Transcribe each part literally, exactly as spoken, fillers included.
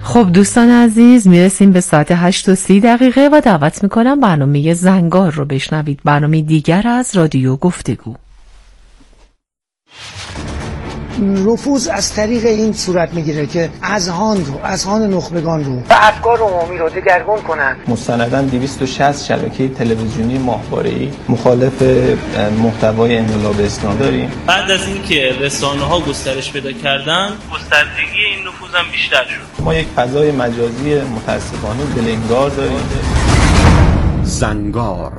خب دوستان عزیز، میرسیم به ساعت هشت و سی دقیقه و دعوت میکنم برنامه زنگار رو بشنوید، برنامه دیگر از رادیو گفتگو. نفوذ از طریق این صورت میگیره که اذهان رو، اذهان نخبگان رو و افکار عمومی رو دگرگون کنن. مستنداً دویست و شصت شبکه تلویزیونی ماهواره‌ای مخالف محتوای انقلاب اسلامی داریم. بعد از اینکه رسانه‌ها گسترش پیدا کردن، گستردگی این نفوذ هم بیشتر شد. ما یک فضای مجازی متأسفانه دلنگار داریم. زنگار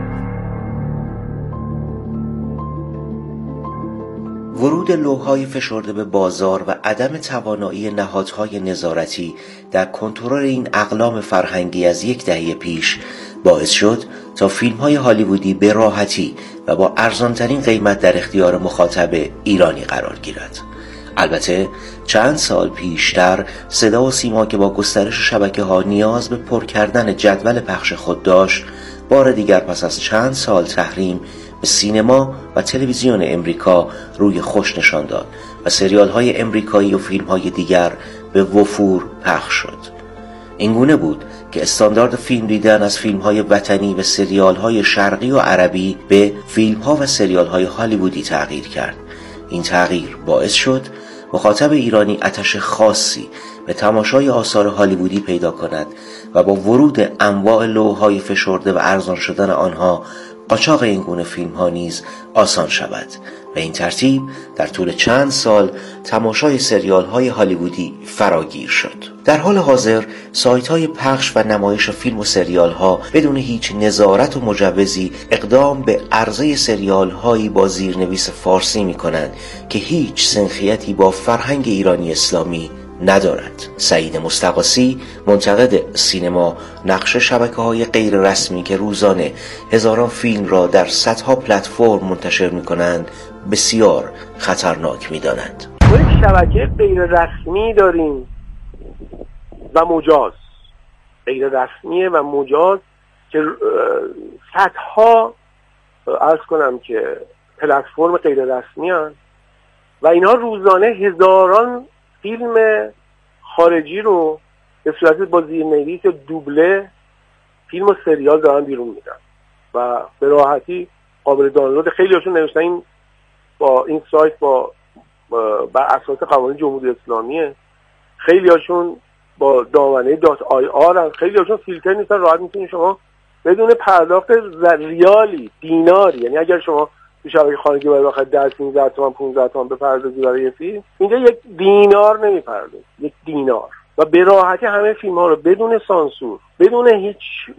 ورود لوح‌های فشرده به بازار و عدم توانایی نهادهای نظارتی در کنترل این اقلام فرهنگی از یک دهه پیش باعث شد تا فیلم‌های هالیوودی به راحتی و با ارزان‌ترین قیمت در اختیار مخاطب ایرانی قرار گیرد. البته چند سال پیشتر صدا و سیما که با گسترش شبکه‌ها نیاز به پر کردن جدول پخش خود داشت، بار دیگر پس از چند سال تحریم به سینما و تلویزیون امریکا روی خوش نشان داد و سریال های امریکایی و فیلم های دیگر به وفور پخش شد. اینگونه بود که استاندارد فیلم دیدن از فیلم های وطنی و سریال های شرقی و عربی به فیلم ها و سریال های هالیوودی تغییر کرد. این تغییر باعث شد مخاطب ایرانی آتش خاصی به تماشای آثار هالیوودی پیدا کند و با ورود انواع لوح‌های فشرده و ارزان شدن آنها قاچاق این گونه فیلم ها نیز آسان شود و این ترتیب در طول چند سال تماشای سریال های هالیوودی فراگیر شد. در حال حاضر سایت های پخش و نمایش فیلم و سریال ها بدون هیچ نظارت و مجوزی اقدام به عرضه سریال هایی با زیرنویس فارسی می کنند که هیچ سنخیتی با فرهنگ ایرانی اسلامی ندارد. سعید مستقاسی، منتقد سینما، نقش شبکه‌های غیر رسمی که روزانه هزاران فیلم را در صدها پلتفرم منتشر می‌کنند بسیار خطرناک می‌دانند. یک شبکه غیر رسمی داریم و مجاز، غیر رسمیه و مجاز که صدها عرض کنم که پلتفرم غیر رسمی هستند و اینها روزانه هزاران فیلم خارجی رو به صورت با زیرنویس دوبله فیلم و سریال دارن بیرون میدن و به راحتی قابل دانلود. خیلی هاشون نوشتن این با این سایت با بر اساس قوانین جمهوری اسلامیه، خیلی هاشون با دامنه دات آی آر، خیلی هاشون فیلتر نیستن، راحت میتونید شما بدون پرداخت ریالی دیناری، یعنی اگر شما تو شبکه خانگی باید بخواید ده پانزده تومن پانزده تومن بپردازی برای یه فیلم، اینجا یک دینار نمیپردازی، یک دینار و به راحتی همه فیلم ها رو بدون سانسور، بدون هیچ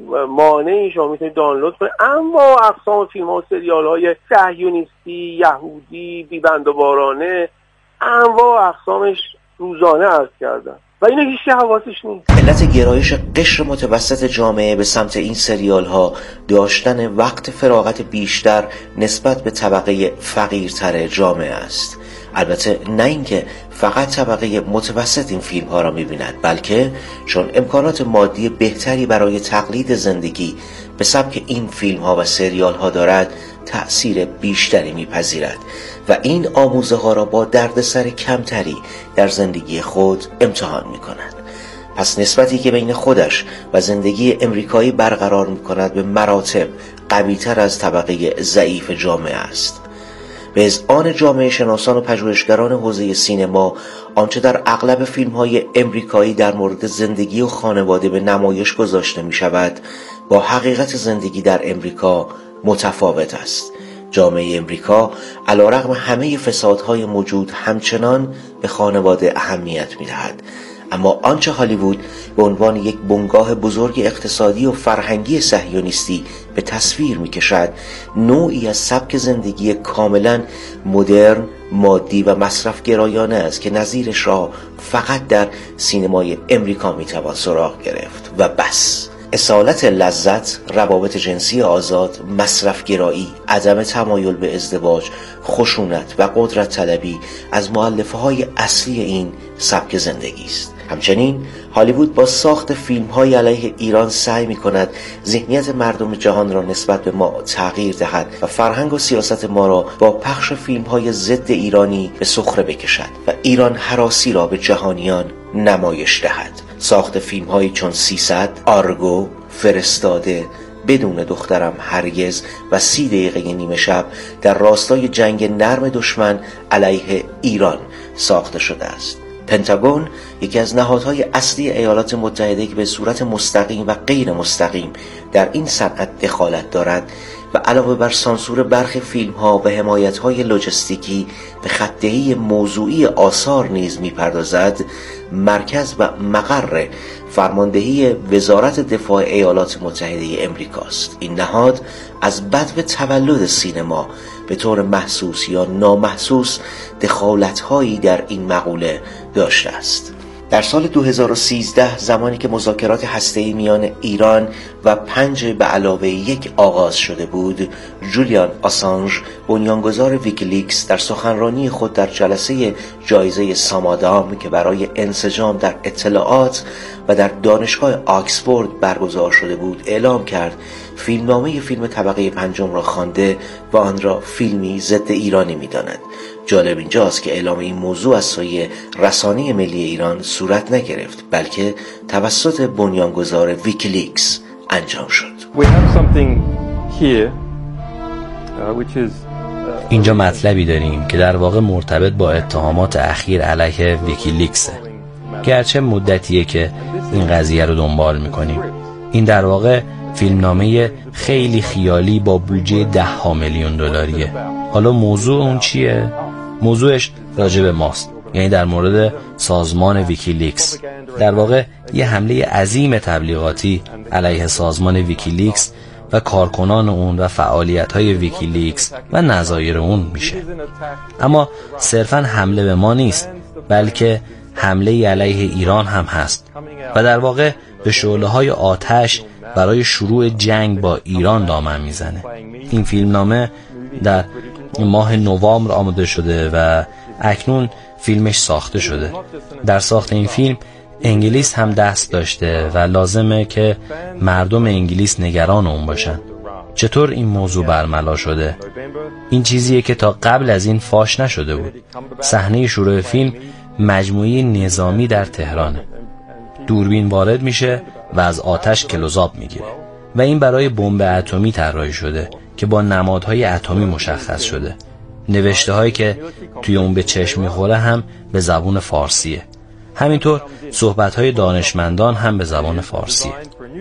مانعی شما میتونید دانلود کنید. اما اقسام فیلم ها و سریال های صهیونیستی، یهودی، بیبند و بارانه، انواع اقسامش روزانه عرض کردن و اینو هیچ حواسش نیست. علت گرایش قشر متوسط جامعه به سمت این سریال ها داشتن وقت فراغت بیشتر نسبت به طبقه فقیرتر جامعه است. البته نه اینکه فقط طبقه متوسط این فیلم ها را می‌بیند، بلکه چون امکانات مادی بهتری برای تقلید زندگی به سبک این فیلم ها و سریال ها دارد، تأثیر بیشتری میپذیرد و این آموزه ها را با دردسر کمتری در زندگی خود امتحان میکند. پس نسبتی که بین خودش و زندگی امریکایی برقرار میکند به مراتب قوی‌تر از طبقه ضعیف جامعه است. به اذعان جامعه شناسان و پژوهشگران حوزه سینما، آنچه در اغلب فیلم‌های امریکایی در مورد زندگی و خانواده به نمایش گذاشته می‌شود، با حقیقت زندگی در امریکا متفاوت است. جامعه امریکا علیرغم همه فسادهای موجود همچنان به خانواده اهمیت می‌دهد، اما آنچه هالیوود به عنوان یک بنگاه بزرگ اقتصادی و فرهنگی صهیونیستی به تصویر می‌کشد، نوعی از سبک زندگی کاملاً مدرن، مادی و مصرف گرایانه است که نظیرش را فقط در سینمای امریکا می‌توان سراغ گرفت و بس. اصالت لذت، روابط جنسی آزاد، مصرف گرایی، عدم تمایل به ازدواج، خشونت و قدرت طلبی از مؤلفه‌های اصلی این سبک زندگی است. همچنین هالیوود با ساخت فیلم‌های علیه ایران سعی می‌کند ذهنیت مردم جهان را نسبت به ما تغییر دهد و فرهنگ و سیاست ما را با پخش فیلم‌های ضد ایرانی به سخره بکشد و ایران هراسی را به جهانیان نمایش دهد. ساخت فیلم هایی چون سیصد، آرگو، فرستاده، بدون دخترم هرگز و سی دقیقه نیمه شب در راستای جنگ نرم دشمن علیه ایران ساخته شده است. پنتاگون یکی از نهادهای اصلی ایالات متحده که به صورت مستقیم و غیر مستقیم در این صنعت دخالت دارد و علاوه بر سانسور برخی فیلم ها و حمایت های لوجستیکی به خط‌دهی موضوعی آثار نیز می‌پردازد، مرکز و مقر فرماندهی وزارت دفاع ایالات متحده امریکاست. این نهاد از بدو تولد سینما به طور محسوس یا نامحسوس دخالت‌هایی در این مقوله داشته است. در سال دو هزار و سیزده زمانی که مذاکرات هسته‌ای میان ایران و پنج به علاوه یک آغاز شده بود، جولیان آسانژ بنیانگذار ویکیلیکس در سخنرانی خود در جلسه جایزه سامادام که برای انسجام در اطلاعات و در دانشگاه آکسفورد برگزار شده بود اعلام کرد فیلمنامه فیلم طبقه پنجم را خوانده و آن را فیلمی ضد ایرانی می‌داند. جالب اینجاست که اعلام این موضوع از سوی رسانه ملی ایران صورت نگرفت، بلکه توسط بنیانگذار ویکیلیکس انجام شد. اینجا مطلبی داریم که در واقع مرتبط با اتهامات اخیر علیه ویکیلیکسه. گرچه مدتیه که این قضیه رو دنبال میکنیم. این در واقع فیلمنامه خیلی خیالی با بودجه ده ها میلیون دلاریه. حالا موضوع اون چیه؟ موضوعش راجع به ماست، یعنی در مورد سازمان ویکیلیکس. در واقع یه حمله عظیم تبلیغاتی علیه سازمان ویکیلیکس و کارکنان اون و فعالیت‌های ویکیلیکس و نظایر اون میشه. اما صرفاً حمله به ما نیست، بلکه حمله علیه ایران هم هست و در واقع به شعله‌های آتش برای شروع جنگ با ایران دامن میزنه. این فیلمنامه در ماه نوامبر آماده شده و اکنون فیلمش ساخته شده. در ساخت این فیلم انگلیس هم دست داشته و لازمه که مردم انگلیس نگران اون باشن. چطور این موضوع برملا شده؟ این چیزیه که تا قبل از این فاش نشده بود. صحنه شروع فیلم مجموعه نظامی در تهرانه. دوربین وارد میشه و از آتش کلوزآپ میگیره و این برای بمب اتمی طراحی شده که با نمادهای اتمی مشخص شده. نوشته هایی که توی اون به چشم میخوره هم به زبان فارسیه. همینطور صحبت های دانشمندان هم به زبان فارسیه.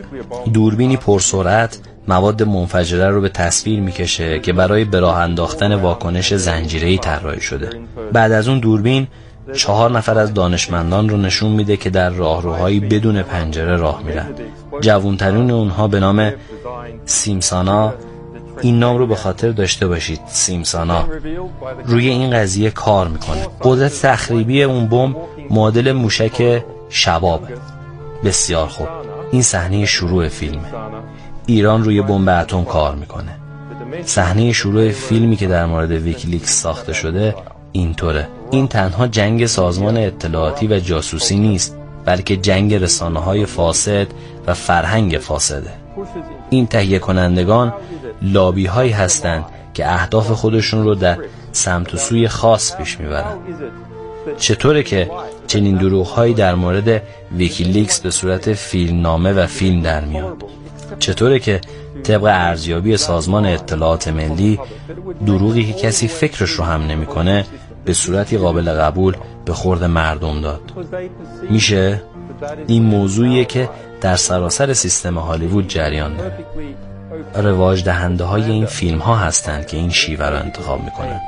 دوربینی پرسرعت مواد منفجره رو به تصویر میکشه که برای به راه انداختن واکنش زنجیره‌ای طراحی شده. بعد از اون دوربین چهار نفر از دانشمندان رو نشون میده که در راهروهایی بدون پنجره راه میرن. جوانترین اونها به نام سیمسانا، این نام رو به خاطر داشته باشید، سیمسانا روی این قضیه کار میکنه. قدرت تخریبی اون بمب معادل موشک شبابه. بسیار خوب، این صحنه شروع فیلمه. ایران روی بمب اتم کار میکنه. صحنه شروع فیلمی که در مورد ویکیلیکس ساخته شده اینطوره. این تنها جنگ سازمان اطلاعاتی و جاسوسی نیست، بلکه جنگ رسانه‌های فاسد و فرهنگ فاسده. این تهیه کنندگان لابی هایی هستند که اهداف خودشون رو در سمت و سوی خاص پیش میبرن. چطوره که چنین دروغ هایی در مورد ویکیلیکس به صورت فیلمنامه و فیلم در میاد؟ چطوره که طبق ارزیابی سازمان اطلاعات ملی دروغی که کسی فکرش رو هم نمیکنه به صورتی قابل قبول به خورد مردم داد؟ میشه؟ این موضوعیه که در سراسر سیستم هالیوود جریان داره. رواج دهنده های این فیلم ها هستند که این شیوه رو انتخاب میکنن،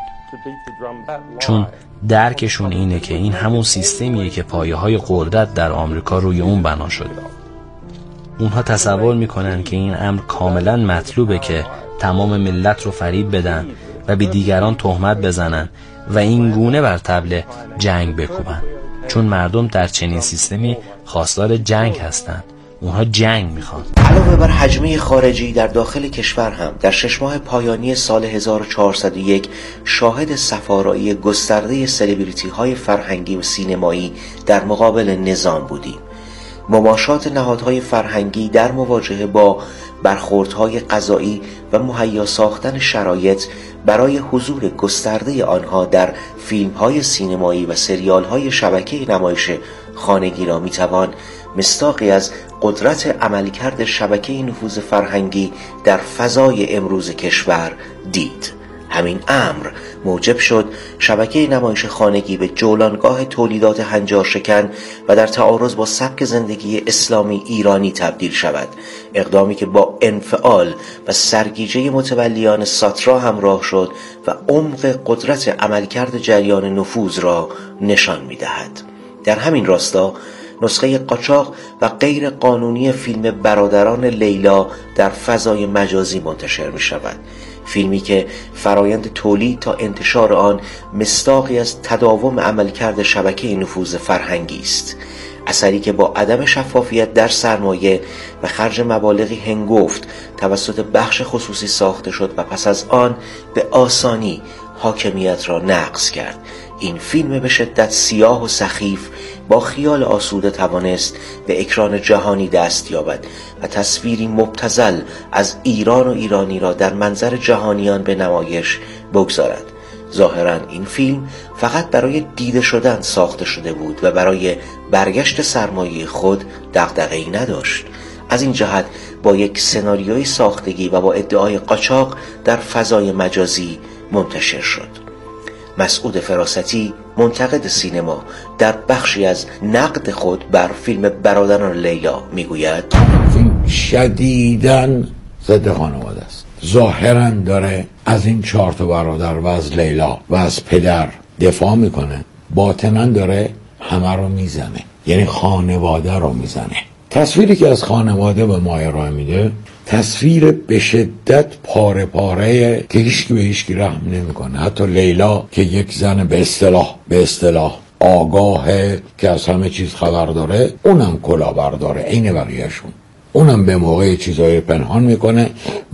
چون درکشون اینه که این همون سیستمیه که پایه های قدرت در آمریکا روی اون بنا شده. اونها تصور میکنن که این امر کاملا مطلوبه که تمام ملت رو فریب بدن و به دیگران تهمت بزنن و این گونه بر طبل جنگ بکوبن، چون مردم در چنین سیستمی خواستار جنگ هستند. اونها جنگ میخوان. علاوه بر حجمه خارجی در داخل کشور هم در شش ماه پایانی سال هزار و چهارصد و یک شاهد صفارایی گسترده سلبریتی های فرهنگی و سینمایی در مقابل نظام بودیم. مماشات نهادهای فرهنگی در مواجهه با برخوردهای قضایی و مهیا ساختن شرایط برای حضور گسترده آنها در فیلم‌های سینمایی و سریال‌های شبکه نمایش خانگی را می‌توان مصداقی از قدرت عملکرد شبکه نفوذ فرهنگی در فضای امروز کشور دید. همین امر موجب شد شبکه نمایش خانگی به جولانگاه تولیدات هنجارشکن و در تعارض با سبک زندگی اسلامی ایرانی تبدیل شود، اقدامی که با انفعال و سرگیجه متولیان ساترا همراه شد و عمق قدرت عملکرد جریان نفوذ را نشان می‌دهد. در همین راستا نسخه قاچاق و غیر قانونی فیلم برادران لیلا در فضای مجازی منتشر می شود. فیلمی که فرایند تولید تا انتشار آن مصداقی از تداوم عملکرد شبکه نفوذ فرهنگی است. اثری که با عدم شفافیت در سرمایه و خرج مبالغی هنگفت توسط بخش خصوصی ساخته شد و پس از آن به آسانی حاکمیت را نقض کرد. این فیلم به شدت سیاه و سخیف با خیال آسوده توانست به اکران جهانی دست یابد و تصویری مبتذل از ایران و ایرانی را در منظر جهانیان به نمایش بگذارد. ظاهراً این فیلم فقط برای دیده شدن ساخته شده بود و برای برگشت سرمایه خود دغدغه‌ای نداشت. از این جهت با یک سناریوی ساختگی و با ادعای قاچاق در فضای مجازی منتشر شد. مسعود فراستی، منتقد سینما، در بخشی از نقد خود بر فیلم برادران لیلا میگوید: فیلم شدیداً ضد خانواده است. ظاهراً داره از این چهار تا برادر و از لیلا و از پدر دفاع میکنه، باطناً داره همه رو میزنه، یعنی خانواده رو میزنه. تصویری که از خانواده به ما ارائه میده تصویر به شدت پاره پاره که هیچکی به هیچکی رحم نمیکنه. حتی لیلا که یک زن به اصطلاح به اصطلاح آگاهه که از همه چیز خبر داره، اونم کلاهبرداره عین بقیه‌شون. اونم به موقع چیزای پنهان میکنه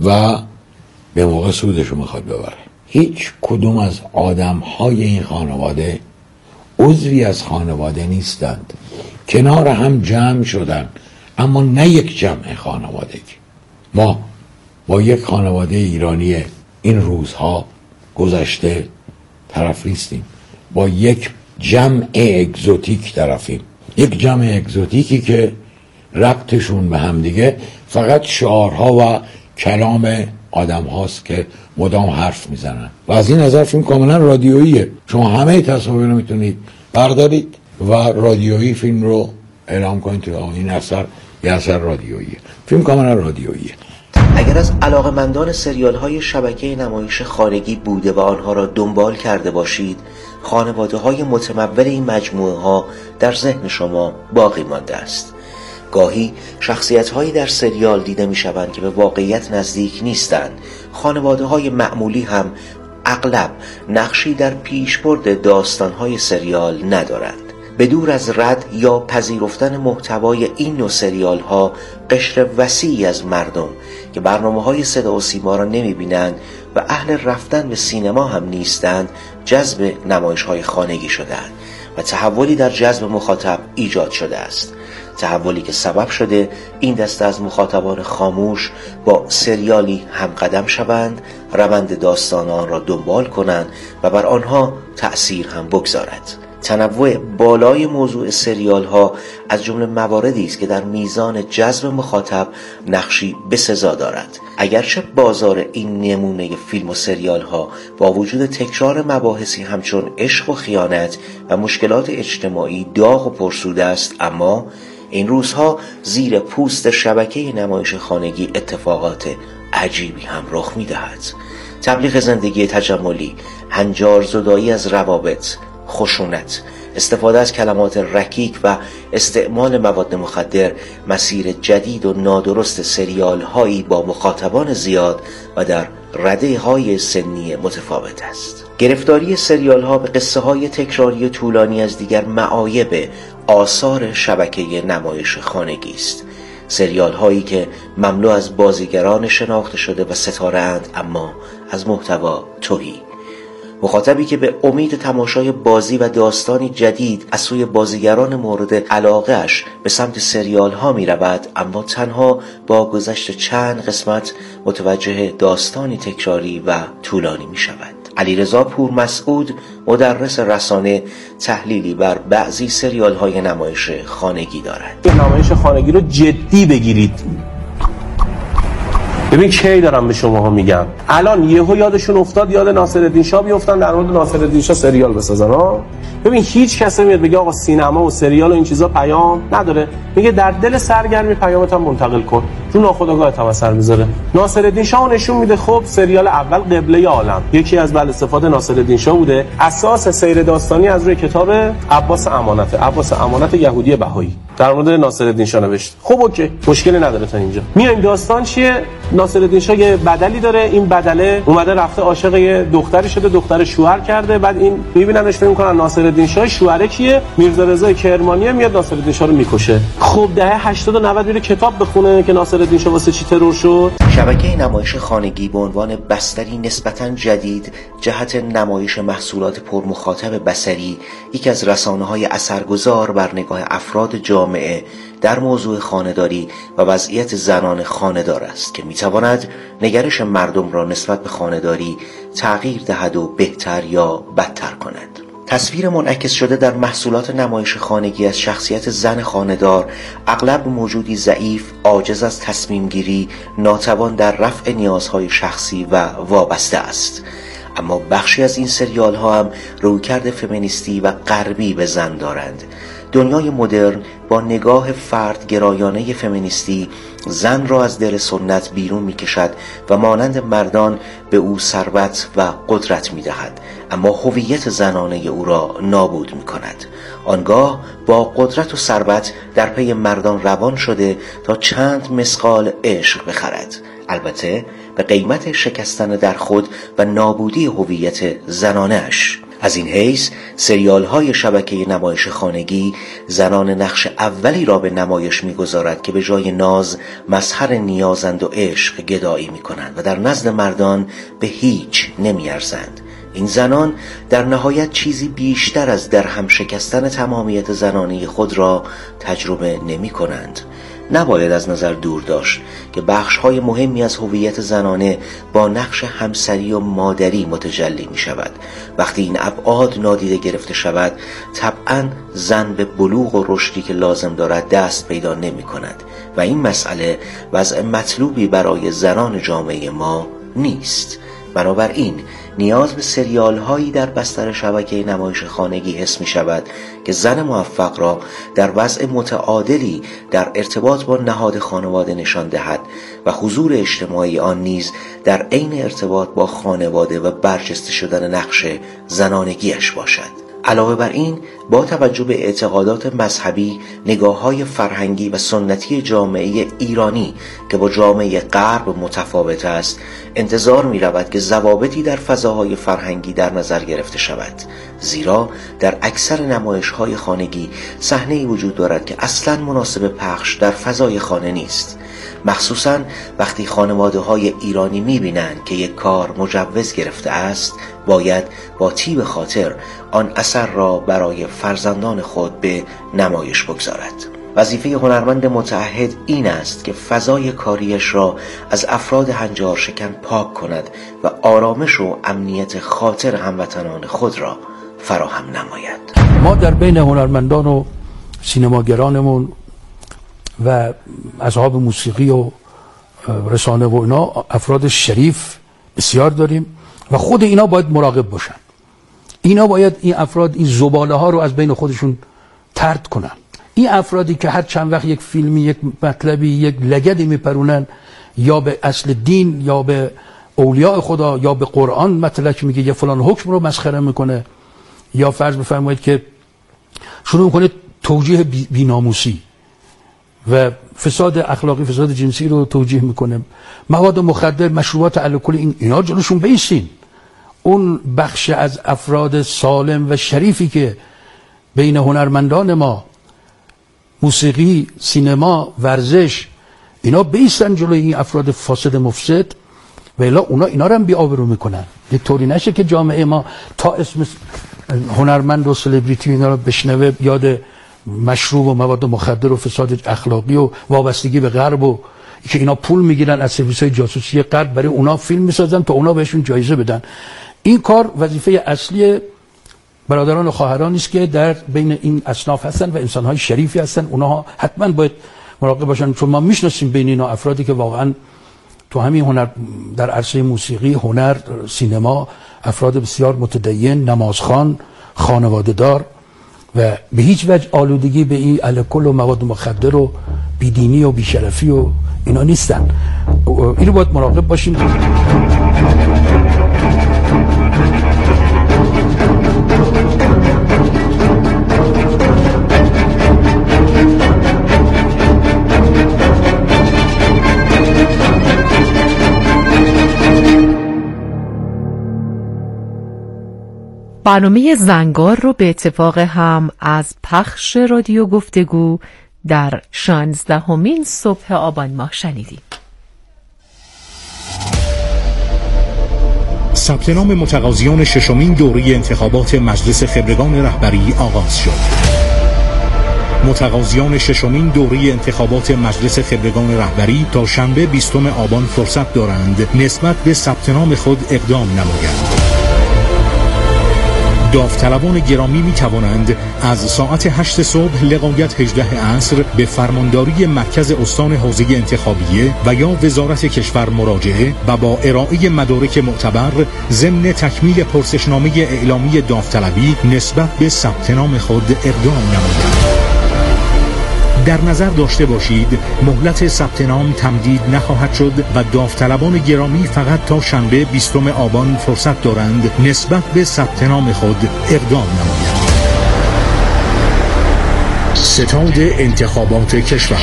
و به موقع سودشو میخواد ببره. هیچ کدوم از آدمهای این خانواده عضوی از خانواده نیستند، کنار هم جمع شدن اما نه یک جمع خانوادگی. ما با یک خانواده ایرانی این روزها گذشته طرف نیستیم، با یک جمع اگزوتیک طرفیم. یک جمع اگزوتیکی که ربطشون به هم دیگه فقط شعارها و کلام آدم هاست که مدام حرف میزنن و از این نظر فیلم کاملا رادیوییه. شما همه تصاویر رو میتونید بردارید و رادیویی فیلم رو اعلام کنید که این اثر یه اثر رادیوییه. فیلم کاملا رادیوییه. اگر از علاقمندان سریال های شبکه نمایش خانگی بوده و آنها را دنبال کرده باشید، خانواده های متمول این مجموعه ها در ذهن شما باقی مانده است. گاهی شخصیت هایی در سریال دیده می شوند که به واقعیت نزدیک نیستند. خانواده های معمولی هم اغلب نقشی در پیشبرد داستان های سریال ندارند. به دور از رد یا پذیرفتن محتوای این نوع سریال ها، قشر وسیعی از مردم که برنامه های صدا و سیما را نمی بینند و اهل رفتن به سینما هم نیستند، جذب نمایش های خانگی شدند و تحولی در جذب مخاطب ایجاد شده است. تحولی که سبب شده این دسته از مخاطبان خاموش با سریالی همقدم شوند، روند داستان آن را دنبال کنند و بر آنها تأثیر هم بگذارد. تنوع بالای موضوع سریال ها از جمله مواردی است که در میزان جذب مخاطب نقشی بسزا دارد. اگرچه بازار این نمونه فیلم و سریال ها با وجود تکرار مباحثی همچون عشق و خیانت و مشکلات اجتماعی داغ و پرسوده است، اما این روزها زیر پوست شبکه نمایش خانگی اتفاقات عجیبی هم رخ می‌دهد. تبلیغ زندگی تجملی، هنجار زدایی از روابط، خشونت، استفاده از کلمات رکیک و استعمال مواد مخدر مسیر جدید و نادرست سریال هایی با مخاطبان زیاد و در رده های سنی متفاوت است. گرفتاری سریال ها به قصه های تکراری طولانی از دیگر معایب آثار شبکه نمایش خانگی است. سریال هایی که مملو از بازیگران شناخته شده و ستاره اند اما از محتوا تهی. مخاطبی که به امید تماشای بازی و داستانی جدید از سوی بازیگران مورد علاقه‌اش به سمت سریال ها می رود، اما تنها با گذشت چند قسمت متوجه داستانی تکراری و طولانی می شود. علیرضا پور مسعود، مدرس رسانه، تحلیلی بر بعضی سریال های نمایش خانگی دارد. نمایش خانگی رو جدی بگیرید. ببین کی دارم به شماها میگم، الان یهو یادشون افتاد یاد ناصرالدین شاه بیفتن در مورد ناصرالدین شاه سریال بسازن ها. ببین هیچ کس نمیاد بگه آقا سینما و سریال و این چیزا پیام نداره، میگه در دل سرگرمی پیامت هم منتقل کن، رو ناخودآگاهت هم اثر میذاره. ناصرالدین شاه نشون میده. خب سریال اول قبله عالم یکی از بل صفات ناصرالدین شاه بوده، اساس سیر داستانی از روی کتاب عباس امانت عباس امانت یهودی بهایی در مورد ناصرالدین شاه نوشت. خب اوکی، مشکلی نداره تا اینجا. میایم داستان چیه؟ ناصرالدین شاه یه بدلی داره، این بدله اومده رفته عاشق یه دختری شده، دختر شوهر کرده، بعد این میبیننش فکر میکنن ناصرالدین شاه شوهره کیه؟ میرزا رضا کرمانی میاد ناصرالدین شاه رو میکشه. خب دهه هشتاد و نود میره کتاب بخونه که ناصرالدین شاه واسه چی ترور شد. شبکه نمایش خانگی به عنوان بستری نسبتاً جدید جهت نمایش محصولات پرمخاطب بصری، یکی از رسانه‌های اثرگذار بر نگاه افراد جامعه در موضوع خانه‌داری و وضعیت زنان خانه‌دار است که میتواند نگرش مردم را نسبت به خانه‌داری تغییر دهد و بهتر یا بدتر کند. تصویر منعکس شده در محصولات نمایش خانگی از شخصیت زن خانه‌دار اغلب موجودی ضعیف، عاجز از تصمیم گیری، ناتوان در رفع نیازهای شخصی و وابسته است. اما بخشی از این سریال ها هم رویکرد فمینیستی و غربی به زن دارند. دنیای مدرن با نگاه فرد گرایانه فمینیستی زن را از دل سنت بیرون می کشد و مانند مردان به او ثروت و قدرت می دهد، اما هویت زنانه او را نابود می کند. آنگاه با قدرت و ثروت در پی مردان روان شده تا چند مسقال عشق بخرد، البته به قیمت شکستن در خود و نابودی هویت زنانه‌اش. از این حیث سریال های شبکه نمایش خانگی زنان نقش اولی را به نمایش می‌گذارد که به جای ناز مظهر نیازند و عشق گدایی می‌کنند و در نزد مردان به هیچ نمی‌ارزند. این زنان در نهایت چیزی بیشتر از در هم شکستن تمامیت زنانه خود را تجربه نمی‌کنند. نباید از نظر دور داشت که بخش‌های مهمی از هویت زنانه با نقش همسری و مادری متجلی می شود. وقتی این ابعاد نادیده گرفته شود، طبعاً زن به بلوغ و رشدی که لازم دارد دست پیدا نمی کند و این مسئله وضع مطلوبی برای زنان جامعه ما نیست. بنابراین نیاز به سریال هایی در بستر شبکه نمایش خانگی حس می شود که زن موفق را در وضع متعادلی در ارتباط با نهاد خانواده نشان دهد و حضور اجتماعی آن نیز در عین ارتباط با خانواده و برجسته شدن نقش زنانگیش باشد. علاوه بر این، با توجه به اعتقادات مذهبی، نگاه‌های فرهنگی و سنتی جامعه ایرانی که با جامعه غرب متفاوت است، انتظار می‌رود که ضوابطی در فضاهای فرهنگی در نظر گرفته شود، زیرا در اکثر نمایش‌های خانگی صحنه‌ای وجود دارد که اصلاً مناسب پخش در فضای خانه نیست، مخصوصاً وقتی خانواده‌های ایرانی می‌بینند که یک کار مجوز گرفته است، باید با طیب خاطر آن اثر را برای فرزندان خود به نمایش بگذارد. وظیفه هنرمند متعهد این است که فضای کاریش را از افراد هنجار شکن پاک کند و آرامش و امنیت خاطر هموطنان خود را فراهم نماید. ما در بین هنرمندان و سینماگرانمون و اصحاب موسیقی و رسانه و اینا افراد شریف بسیار داریم و خود اینا باید مراقب باشن. اینا باید این افراد این زباله ها رو از بین خودشون طرد کنن. این افرادی که هر چند وقت یک فیلمی، یک مطلبی، یک لگدی میپرونن، یا به اصل دین یا به اولیاء خدا یا به قرآن مطلق میگه، یا فلان حکم رو مسخره میکنه، یا فرض بفرمایید که شروع میکنه توجیه بی‌ناموسی و فساد اخلاقی، فساد جنسی رو توجیه میکنه، مواد مخدر، مشروبات الکل، این اینا جلوشون بیستین. اون بخش از افراد سالم و شریفی که بین هنرمندان ما، موسیقی، سینما، ورزش، اینا بیستن جلوی این افراد فاسد مفسد و الا اونا اینا رو هم بی آبرو میکنن. یک طوری نشه که جامعه ما تا اسم هنرمند و سلبریتی اینا رو بشنوه یاد مشروب و مواد مخدر و فساد اخلاقی و وابستگی به غرب و که اینا پول میگیرن از سرویس‌های جاسوسی غرب برای اونا فیلم میسازن تا اونا بهشون جایزه بدن. این کار وظیفه اصلی برادران و خواهران است که در بین این اصناف هستن و انسان‌های شریفی هستن. اونها حتما باید مراقب باشن، چون ما میشناسیم بین اینا افرادی که واقعا تو همین هنر در عرصه موسیقی، هنر، سینما افراد بسیار متدین، نمازخوان، خانواده‌دار و به هیچ وجه آلودگی به این الکل و مواد مخدر و بیدینی و بیشرفی و اینا نیستن. اینو باید مراقب باشیم. برنامه زنگار رو به اتفاق هم از پخش رادیو گفتگو در شانزدهمین صبح آبان ماه شنیدیم. ثبت نام متقاضیان ششمین دوره انتخابات مجلس خبرگان رهبری آغاز شد. متقاضیان ششمین دوره انتخابات مجلس خبرگان رهبری تا شنبه بیستم آبان فرصت دارند نسبت به ثبت نام خود اقدام نمایند. داوطلبان گرامی می توانند از ساعت هشت صبح لغایت هجده عصر به فرمانداری مرکز استان حوزه انتخابیه و یا وزارت کشور مراجعه و با ارائه مدارک معتبر ضمن تکمیل پرسشنامه اعلامی داوطلبی نسبت به ثبت نام خود اقدام نمایند. در نظر داشته باشید مهلت ثبت نام تمدید نخواهد شد و داوطلبان گرامی فقط تا شنبه بیستم آبان فرصت دارند نسبت به ثبت نام خود اقدام نمایند. ستاد انتخابات کشور.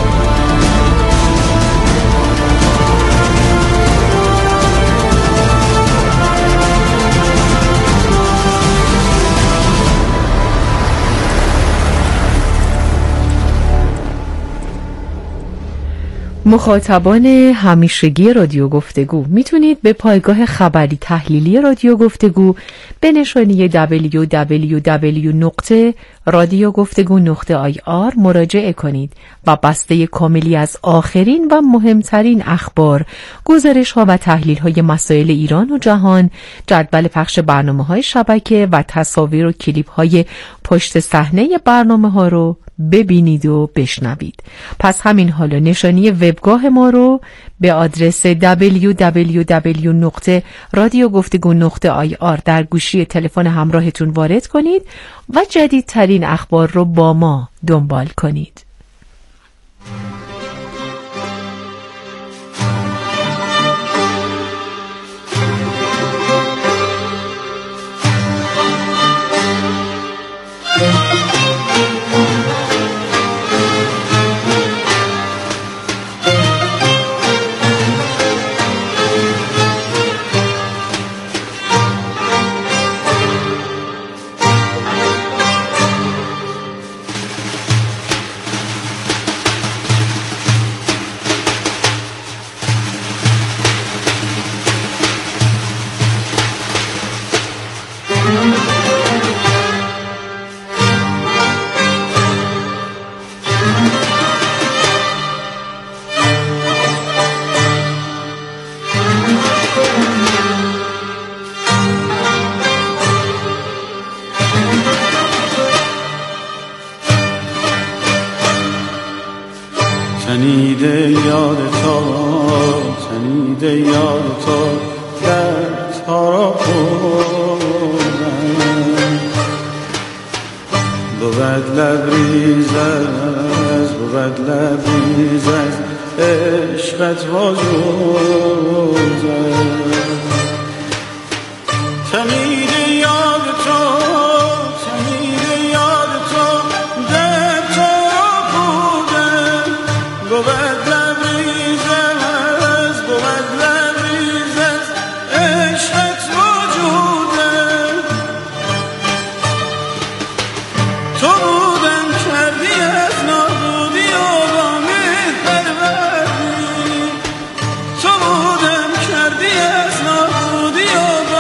مخاطبان همیشگی رادیو گفتگو میتونید به پایگاه خبری تحلیلی رادیو گفتگو به نشانی دبلیو دبلیو دبلیو نقطه رادیو گفتگو نقطه آی آر مراجعه کنید و بسته کاملی از آخرین و مهمترین اخبار، گزارش ها و تحلیل های مسائل ایران و جهان، جدول پخش برنامه های شبکه و تصاویر و کلیپ های پشت صحنه برنامه ها رو ببینید و بشنوید. پس همین حالا نشانی وبگاه ما رو به آدرس دبلیو دبلیو دبلیو نقطه رادیو گفتگو نقطه آی آر در گوشی تلفن همراهتون وارد کنید و جدیدترین اخبار رو با ما دنبال کنید. تنیده یاد تو تنیده یاد تو در تارا خوردم بود لبریز از بود لبریز از عشقت وجود تنیده یاد تو تنیده یاد تو در تارا خوردم بود لبریز از بود لبریز از عشقت وجودم تو بودم کردی از نابودی و با مهر پروردی تو بودم کردی از نابودی و با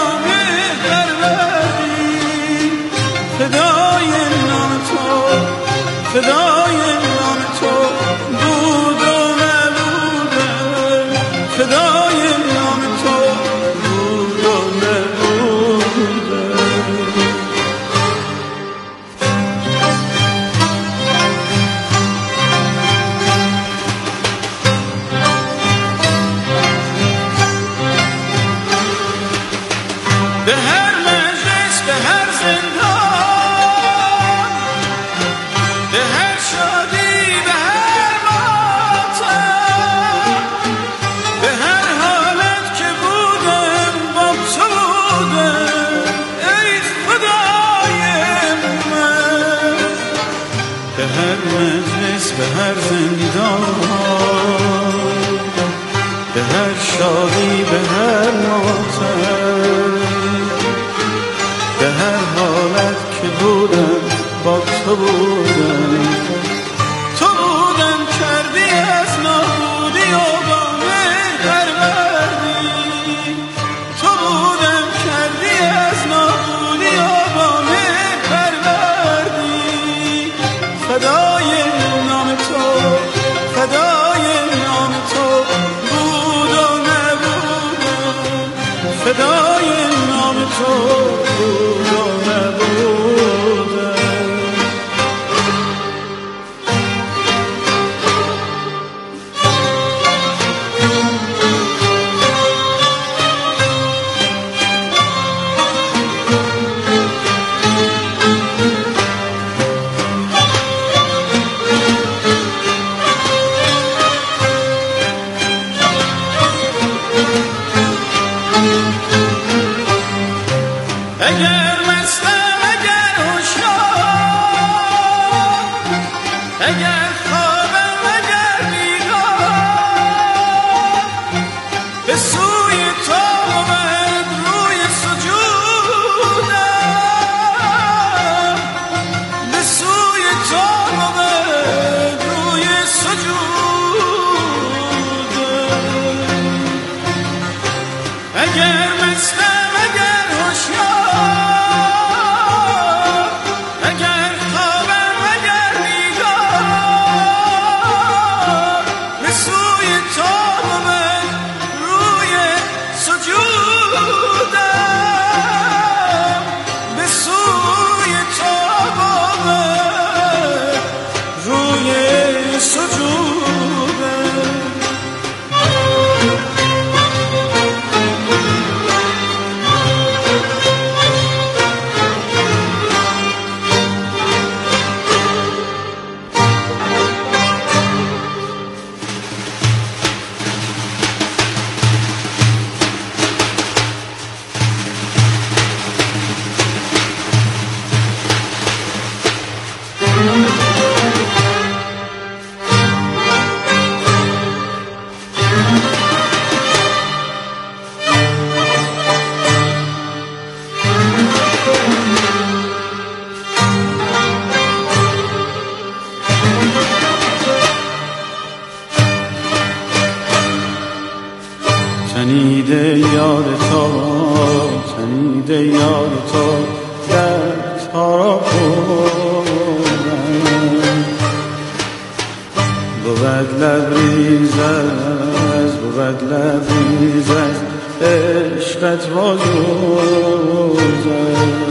هر مجلس به هر زندان، به هر شادی به هر ماتم، به هر حالت که بودم با تو بودم، تو بودم کردی از نابودی و با من پروردی، تو بودم کردی از نابودی و با من پروردی. فدای نام تو، فدای نام تو بود و نبودم، فدای نام تو بود و نبودم. اگر مستم اگر هوشیار، اگر خوابم اگر بیدار، به سوی تو آمد روی سجودم، به سوی تو آمد روی سجودم. اگر مستم اگر هوشیار، اگر خوابم اگر بیدار، به سوی تو آمد روی سجودم، به سوی تو آمد روی سجودم. تنیده یاد تو، تنیده یاد تو در تارا بودم، بود لبریز از بود لبریز از عشقت وجودم.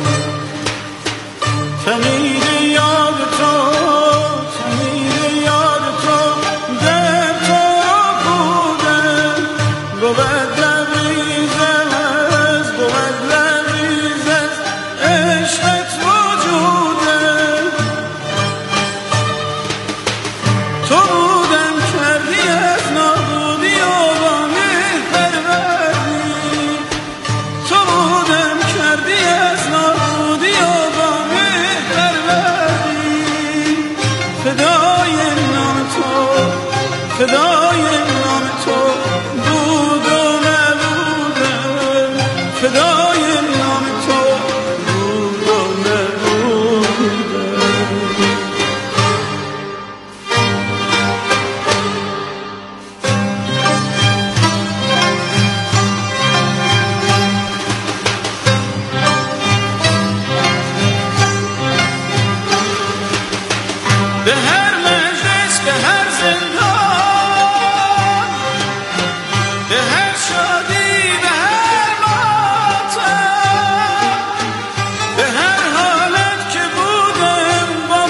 تنیده یاد تو، تنیده یاد تو در تارا بودم، بود لبریز از بود لبریز از عشقت وجودم. تو بودم کردی از نابودی و با من پروردی، تو بودم کردی از نابودی و با من پروردی. فدای نام تو، فدای نام تو بود و نبودم، فدای نام تو بود و نبودم. به هر